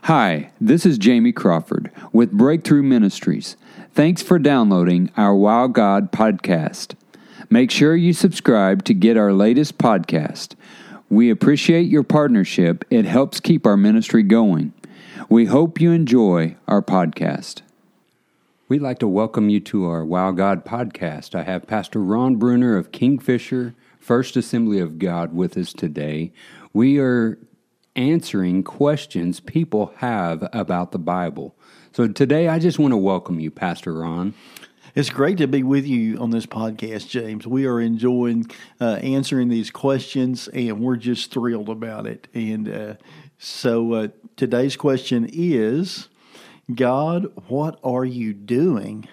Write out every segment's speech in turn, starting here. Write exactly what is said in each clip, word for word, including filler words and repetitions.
Hi, this is Jamie Crawford with Breakthrough Ministries. Thanks for downloading our Wow God podcast. Make sure you subscribe to get our latest podcast. We appreciate your partnership. It helps keep our ministry going. We hope you enjoy our podcast. We'd like to welcome you to our Wow God podcast. I have Pastor Ron Bruner of Kingfisher First Assembly of God with us today. We are answering questions people have about the Bible. So today I just want to welcome you, Pastor Ron. It's great to be with you on this podcast, James. We are enjoying uh, answering these questions, and we're just thrilled about it. And uh, so uh, today's question is, God, what are you doing?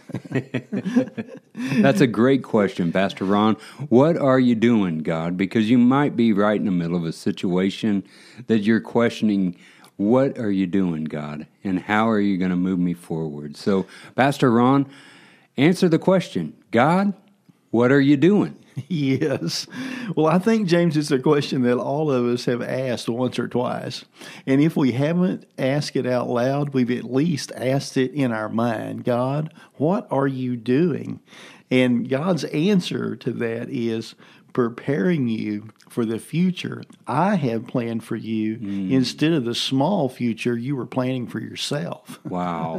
That's a great question, Pastor Ron. What are you doing, God? Because you might be right in the middle of a situation that you're questioning, what are you doing, God? And how are you going to move me forward? So, Pastor Ron, answer the question. God, what are you doing? Yes. Well, I think, James, it's a question that all of us have asked once or twice. And if we haven't asked it out loud, we've at least asked it in our mind. God, what are you doing? And God's answer to that is preparing you for the future I have planned for you mm. instead of the small future you were planning for yourself. Wow.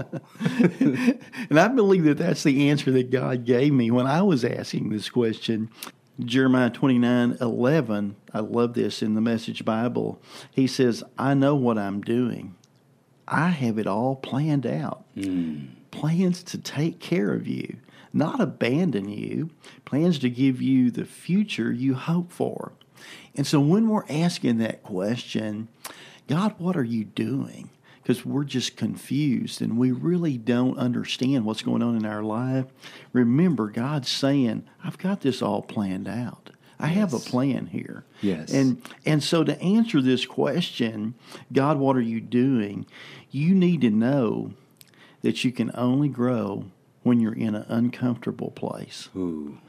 And I believe that that's the answer that God gave me when I was asking this question. Jeremiah twenty-nine eleven, I love this in the Message Bible. He says, I know what I'm doing. I have it all planned out. Mm. Plans to take care of you, not abandon you, plans to give you the future you hope for. And so when we're asking that question, God, what are you doing? Because we're just confused and we really don't understand what's going on in our life. Remember, God's saying, I've got this all planned out. I yes. have a plan here. Yes. And and so to answer this question, God, what are you doing? You need to know that you can only grow when you're in an uncomfortable place. Ooh.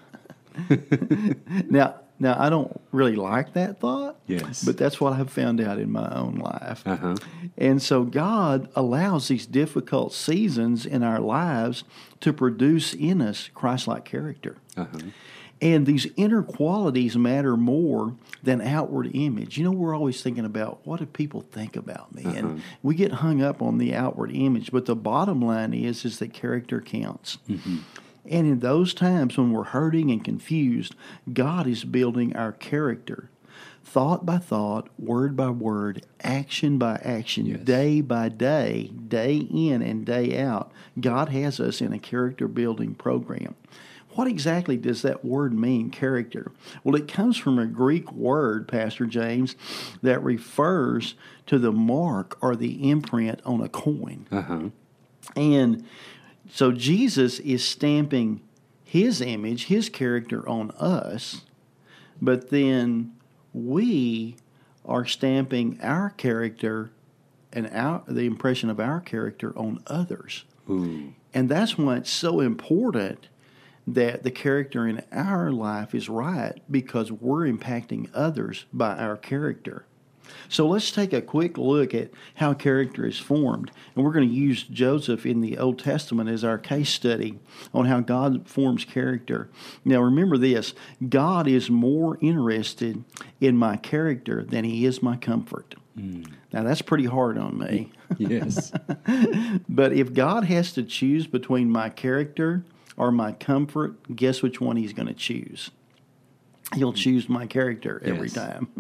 now, now, I don't really like that thought, yes, but that's what I've found out in my own life. Uh-huh. And so God allows these difficult seasons in our lives to produce in us Christ-like character. Uh-huh. And these inner qualities matter more than outward image. You know, we're always thinking about, what do people think about me? Uh-huh. And we get hung up on the outward image. But the bottom line is, is that character counts. Mm-hmm. And in those times when we're hurting and confused, God is building our character. Thought by thought, word by word, action by action, yes. day by day, day in and day out, God has us in a character-building program. What exactly does that word mean, character? Well, it comes from a Greek word, Pastor James, that refers to the mark or the imprint on a coin. Uh-huh. And so Jesus is stamping His image, His character on us, but then we are stamping our character and our, the impression of our character on others. Ooh. And that's why it's so important that the character in our life is right, because we're impacting others by our character. So let's take a quick look at how character is formed. And we're going to use Joseph in the Old Testament as our case study on how God forms character. Now remember this, God is more interested in my character than He is my comfort. Mm. Now that's pretty hard on me. Yes. But if God has to choose between my character or my comfort, guess which one He's going to choose? He'll choose my character every yes. time.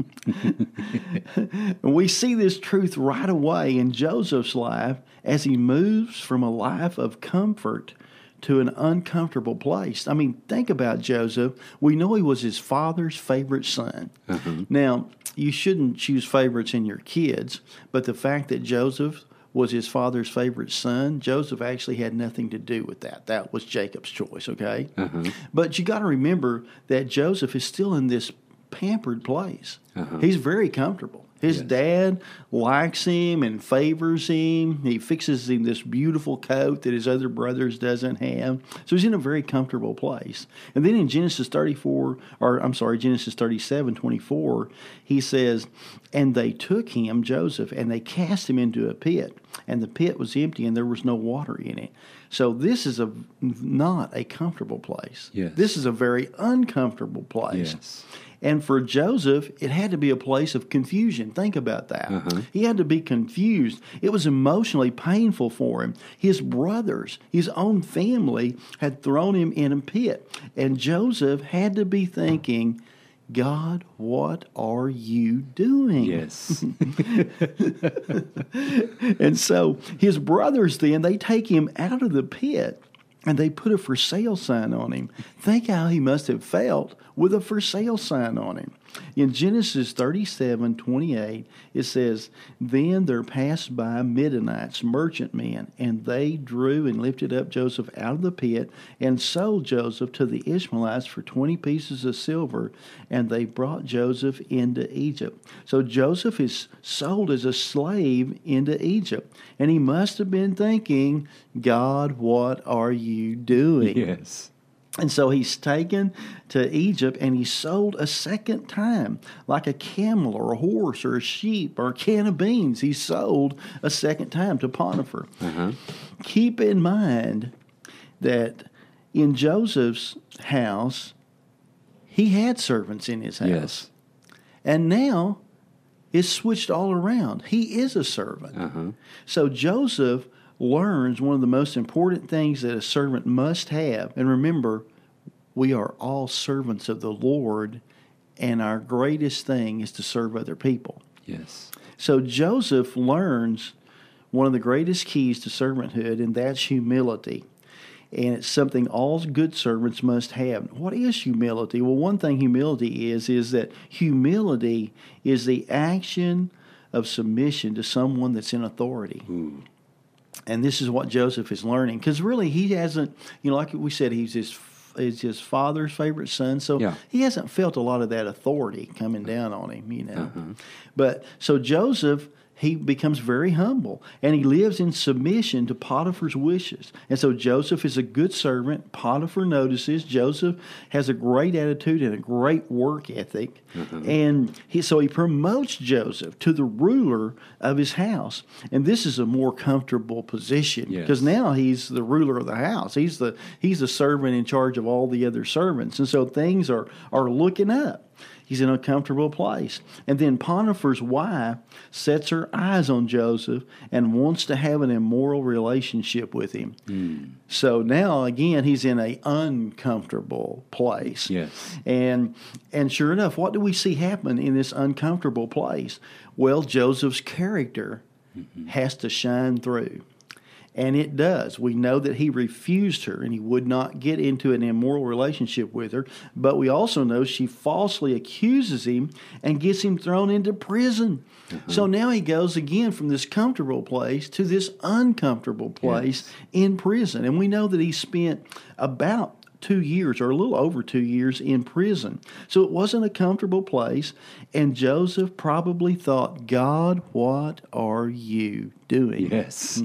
We see this truth right away in Joseph's life as he moves from a life of comfort to an uncomfortable place. I mean, think about Joseph. We know he was his father's favorite son. Uh-huh. Now, you shouldn't choose favorites in your kids, but the fact that Joseph was his father's favorite son, Joseph actually had nothing to do with that. That was Jacob's choice, okay? Uh-huh. But you got to remember that Joseph is still in this pampered place. Uh-huh. He's very comfortable. His yes. dad likes him and favors him. He fixes him this beautiful coat that his other brothers doesn't have. So he's in a very comfortable place. And then in Genesis thirty-four, or I'm sorry, Genesis thirty-seven twenty-four, he says, and they took him, Joseph, and they cast him into a pit. And the pit was empty and there was no water in it. So this is a not a comfortable place. Yes. This is a very uncomfortable place. Yes. And for Joseph, it had to be a place of confusion. Think about that. Uh-huh. He had to be confused. It was emotionally painful for him. His brothers, his own family, had thrown him in a pit. And Joseph had to be thinking, God, what are you doing? Yes. And so his brothers then, they take him out of the pit and they put a for sale sign on him. Think how he must have felt with a for sale sign on him. In Genesis thirty-seven twenty-eight, it says, then there passed by Midianites, merchantmen, and they drew and lifted up Joseph out of the pit and sold Joseph to the Ishmaelites for twenty pieces of silver, and they brought Joseph into Egypt. So Joseph is sold as a slave into Egypt, and he must have been thinking, God, what are you doing? Yes. And so he's taken to Egypt and he's sold a second time, like a camel or a horse or a sheep or a can of beans. He's sold a second time to Potiphar. Uh-huh. Keep in mind that in Joseph's house, he had servants in his house. Yes. And now it's switched all around. He is a servant. Uh-huh. So Joseph learns one of the most important things that a servant must have. And remember, we are all servants of the Lord, and our greatest thing is to serve other people. Yes. So Joseph learns one of the greatest keys to servanthood, and that's humility. And it's something all good servants must have. What is humility? Well, one thing humility is, is that humility is the action of submission to someone that's in authority. Hmm. And this is what Joseph is learning. Because really, he hasn't, you know, like we said, he's his, he's his father's favorite son. So yeah. he hasn't felt a lot of that authority coming down on him, you know. Uh-huh. But so Joseph, he becomes very humble, and he lives in submission to Potiphar's wishes. And so Joseph is a good servant. Potiphar notices Joseph has a great attitude and a great work ethic. Mm-hmm. And he, so he promotes Joseph to the ruler of his house. And this is a more comfortable position because yes. now he's the ruler of the house. He's the he's the servant in charge of all the other servants. And so things are, are looking up. He's in a comfortable place. And then Potiphar's wife sets her eyes on Joseph and wants to have an immoral relationship with him. Mm. So now, again, he's in an uncomfortable place. Yes. And and sure enough, what do we see happen in this uncomfortable place? Well, Joseph's character mm-hmm. has to shine through. And it does. We know that he refused her and he would not get into an immoral relationship with her. But we also know she falsely accuses him and gets him thrown into prison. Mm-hmm. So now he goes again from this comfortable place to this uncomfortable place yes. in prison. And we know that he spent about two years or a little over two years in prison. So it wasn't a comfortable place. And Joseph probably thought, God, what are you doing? Yes.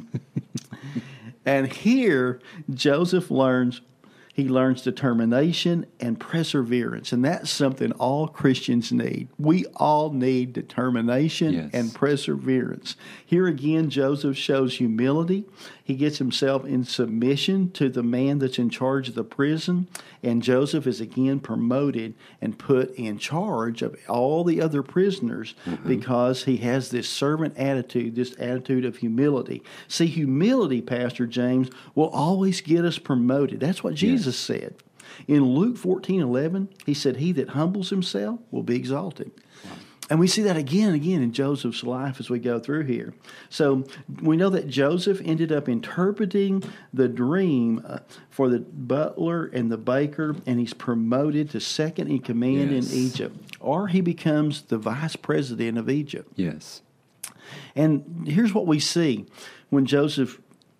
And here, Joseph learns, he learns determination and perseverance. And that's something all Christians need. We all need determination yes. and perseverance. Here again, Joseph shows humility. He gets himself in submission to the man that's in charge of the prison. And Joseph is again promoted and put in charge of all the other prisoners mm-hmm. because he has this servant attitude, this attitude of humility. See, humility, Pastor James, will always get us promoted. That's what Jesus yes. said. In Luke fourteen eleven, he said, he that humbles himself will be exalted. Wow. And we see that again and again in Joseph's life as we go through here. So we know that Joseph ended up interpreting the dream uh, for the butler and the baker, and he's promoted to second in command yes. in Egypt. Or he becomes the vice president of Egypt. Yes. And here's what we see when Joseph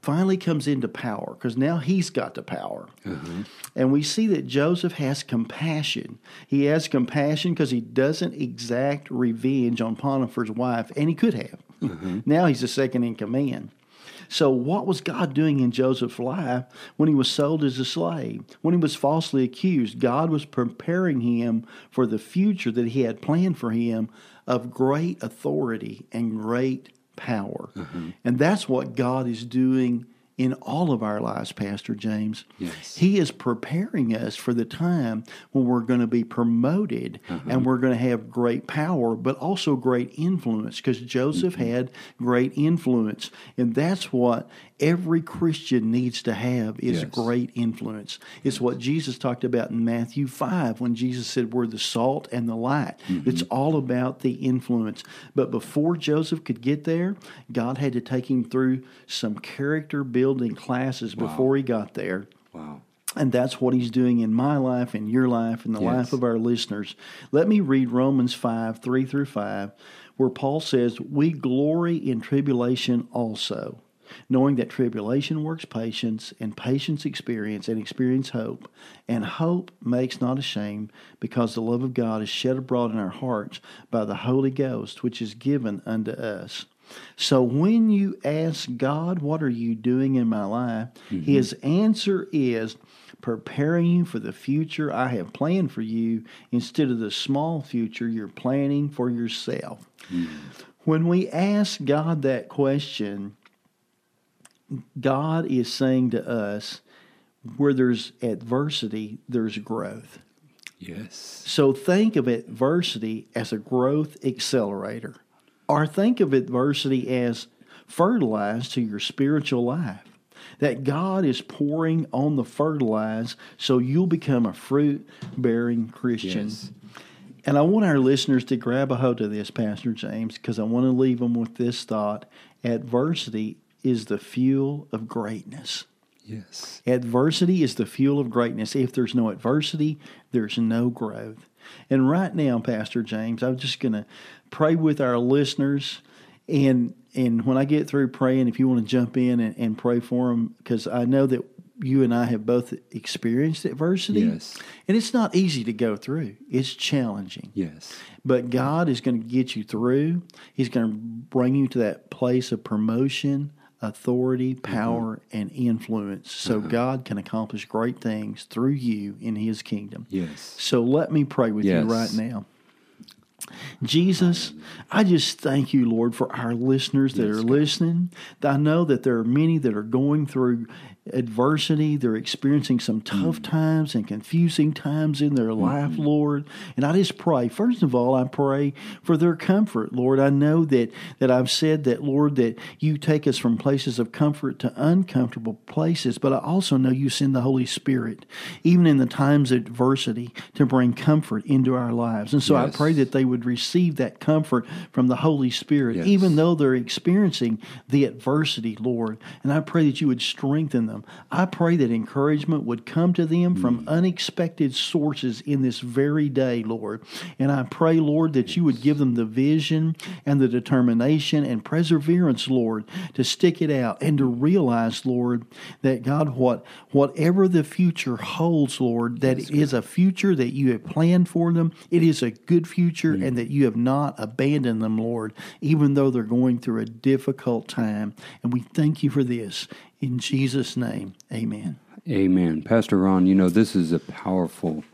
finally comes into power because now he's got the power. Uh-huh. And we see that Joseph has compassion. He has compassion because he doesn't exact revenge on Potiphar's wife, and he could have. Uh-huh. Now he's the second in command. So what was God doing in Joseph's life when he was sold as a slave? When he was falsely accused, God was preparing him for the future that he had planned for him of great authority and great power. Uh-huh. And that's what God is doing in all of our lives, Pastor James. Yes. He is preparing us for the time when we're going to be promoted uh-huh. and we're going to have great power, but also great influence, because Joseph mm-hmm. had great influence. And that's what every Christian needs to have, is yes. great influence. It's what Jesus talked about in Matthew five when Jesus said we're the salt and the light. Mm-hmm. It's all about the influence. But before Joseph could get there, God had to take him through some character building classes wow. before he got there. Wow. And that's what he's doing in my life, in your life, in the yes. life of our listeners. Let me read Romans five, three through five, where Paul says, "We glory in tribulation also, knowing that tribulation works patience, and patience experience, and experience hope. And hope makes not ashamed, because the love of God is shed abroad in our hearts by the Holy Ghost, which is given unto us." So when you ask God, what are you doing in my life? Mm-hmm. His answer is preparing you for the future I have planned for you, instead of the small future you're planning for yourself. Mm-hmm. When we ask God that question, God is saying to us, where there's adversity, there's growth. Yes. So think of adversity as a growth accelerator, or think of adversity as fertilizer to your spiritual life. That God is pouring on the fertilizer so you'll become a fruit-bearing Christian. Yes. And I want our listeners to grab a hold of this, Pastor James, because I want to leave them with this thought. Adversity is the fuel of greatness. Yes. Adversity is the fuel of greatness. If there's no adversity, there's no growth. And right now, Pastor James, I'm just going to pray with our listeners. And and when I get through praying, if you want to jump in and, and pray for them, because I know that you and I have both experienced adversity. Yes. And it's not easy to go through. It's challenging. Yes. But God is going to get you through. He's going to bring you to that place of promotion, authority, power, mm-hmm. and influence, so uh-huh. God can accomplish great things through you in His kingdom. Yes. So let me pray with yes. you right now. Jesus, I just thank you, Lord, for our listeners that yes, are God. listening. I know that there are many that are going through adversity. They're experiencing some tough mm. times and confusing times in their mm-hmm. life, Lord. And I just pray, first of all, I pray for their comfort, Lord. I know that, that I've said that, Lord, that you take us from places of comfort to uncomfortable places, but I also know you send the Holy Spirit, even in the times of adversity, to bring comfort into our lives. And so yes. I pray that they would receive that comfort from the Holy Spirit, yes. even though they're experiencing the adversity, Lord. And I pray that you would strengthen them. I pray that encouragement would come to them from unexpected sources in this very day, Lord. And I pray, Lord, that you would give them the vision and the determination and perseverance, Lord, to stick it out and to realize, Lord, that God, what whatever the future holds, Lord, that it is a future that you have planned for them. It is a good future, mm-hmm. and that you have not abandoned them, Lord, even though they're going through a difficult time. And we thank you for this. In Jesus' name, amen. Amen. Pastor Ron, you know, this is a powerful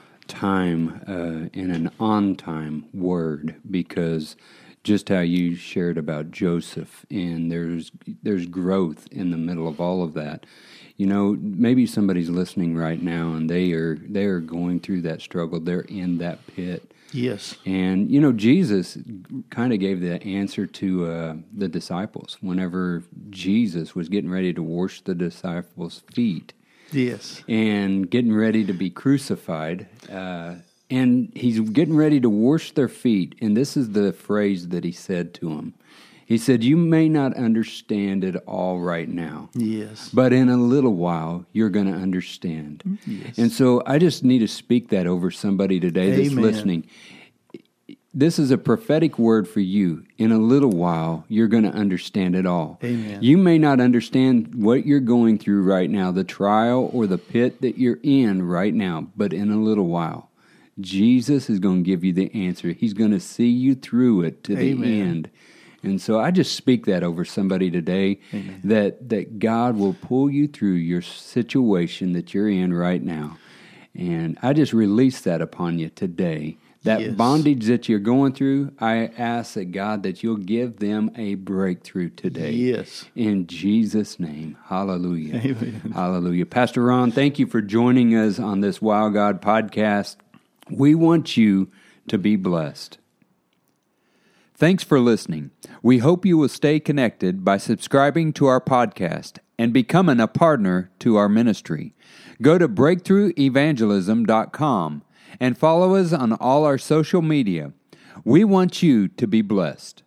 time uh, and an on-time word, because just how you shared about Joseph, and there's there's growth in the middle of all of that. You know, maybe somebody's listening right now, and they are they are going through that struggle. They're in that pit. Yes. And, you know, Jesus kind of gave the answer to uh, the disciples whenever Jesus was getting ready to wash the disciples' feet. Yes. And getting ready to be crucified. Uh, and he's getting ready to wash their feet. And this is the phrase that he said to them. He said, "You may not understand it all right now. Yes. But in a little while, you're going to understand." Yes. And so I just need to speak that over somebody today that's Amen. listening. this is a prophetic word for you. In a little while, you're going to understand it all. Amen. You may not understand what you're going through right now, the trial or the pit that you're in right now, but in a little while, Jesus is going to give you the answer. He's going to see you through it to the Amen. end. And so I just speak that over somebody today, Amen. that that God will pull you through your situation that you're in right now. And I just release that upon you today. That Yes. bondage that you're going through, I ask that God that you'll give them a breakthrough today. Yes. In Jesus' name. Hallelujah. Amen. Hallelujah. Pastor Ron, thank you for joining us on this Wow God podcast. We want you to be blessed. Thanks for listening. We hope you will stay connected by subscribing to our podcast and becoming a partner to our ministry. Go to breakthrough evangelism dot com and follow us on all our social media. We want you to be blessed.